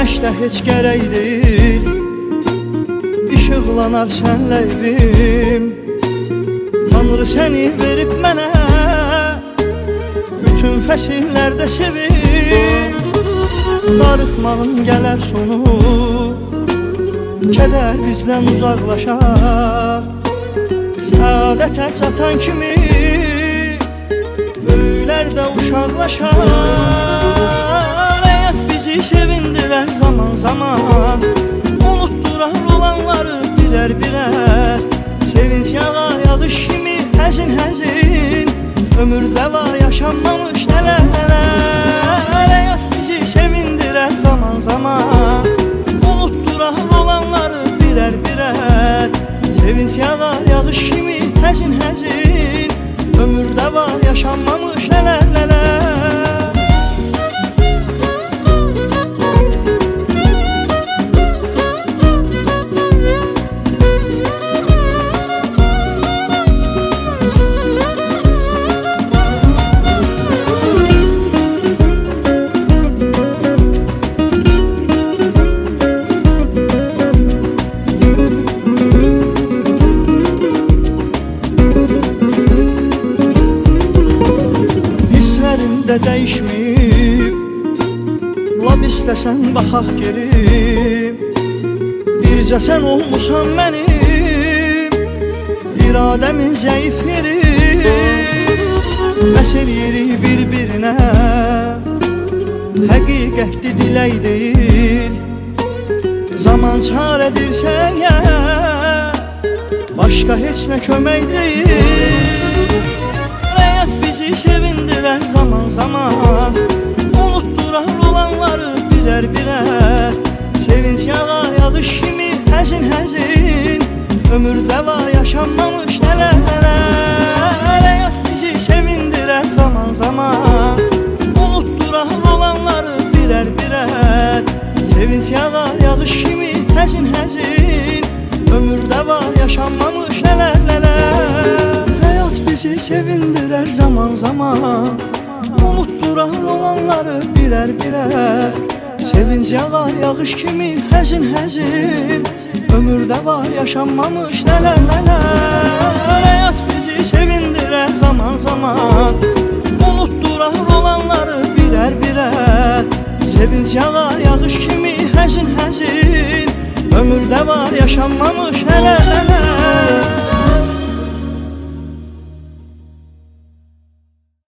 Güneşdə heç gərək deyil, işıqlanar sənlə evim. Tanrı səni verib mənə, bütün fəsillərdə sevim. Darıxmağın gələr sonu, kədər bizdən uzaqlaşar. Səadətə çatan kimi böylər də uşaqlaşar. Həyat bizi sevindirər zaman zaman, unutdurar olanları birər birər. Sevinç yağar yağış kimi həzin həzin, ömürdə var yaşanmamış nələr nələr. Həyat bizi sevindirər zaman zaman, unutdurar olanları birər birər. Sevinç yağar yağış kimi həzin həzin, ömürdə var yaşanmamış nələr nələr. Də dəyişməyib, lab istəsən baxaq geri. Bircə sən olmusan mənim iradəmin zəif yeri. Bəs eləyiri bir-birinə, həqiqətli dilək deyil. Zaman çarədirsə əgər, başqa heç nə kömək deyil. Həyat bizi sevindirər zaman zaman, unutdurar olanları birər birər. Sevinç yağar yağış kimi həzin həzin, ömürdə var yaşanmamış nələr nələr. Həyat bizi sevindirər zaman zaman, unutdurar olanları birər birər. Sevinç yağar yağış kimi həzin həzin, ömürdə var yaşanmamış nələr nələr. Bizi sevindirər zaman zaman, unutdurar olanları birər birər. Sevinç yağar yağış kimi həzin həzin, ömürdə var yaşanmamış nələr nələr. Həyat bizi sevindirər zaman zaman, unutdurar olanları birər birər. Sevinç yağar yağış kimi həzin həzin, ömürdə var yaşanmamış nələr nələr.